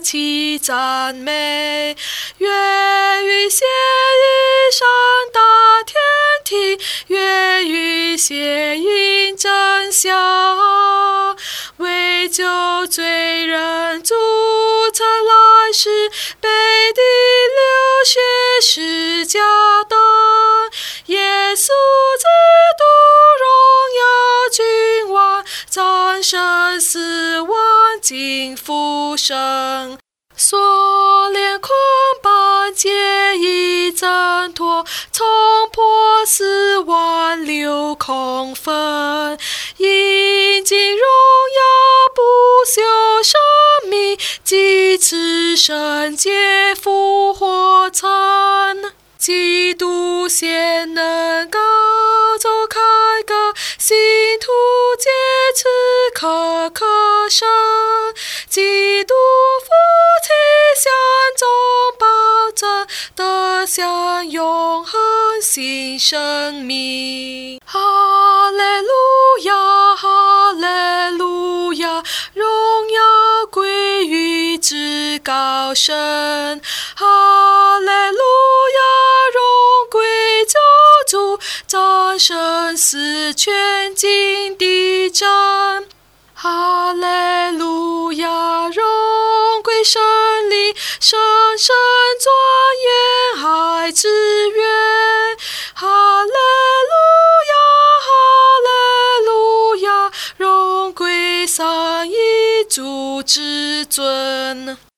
起赞美。愿与谐音上达天庭，愿与谐音真相。为救罪人主曾来世，被滴流血是假的。耶稣基督荣耀君王，战胜死亡，尽复生。锁链捆绑，解衣挣脱，冲破死亡流空分，引进荣耀不朽生命，即此圣洁复活城。基督显能高奏凯歌，信徒皆此刻可生。基督父亲相中保证，得享永恒新生命。哈利路亚，哈利路亚，荣耀归于至高神。哈利路亚，荣归救主，战胜死权尽地震。哈利路亚，荣归神灵，神圣庄严爱之源。哈利路亚，哈利路亚，荣归三一主之尊。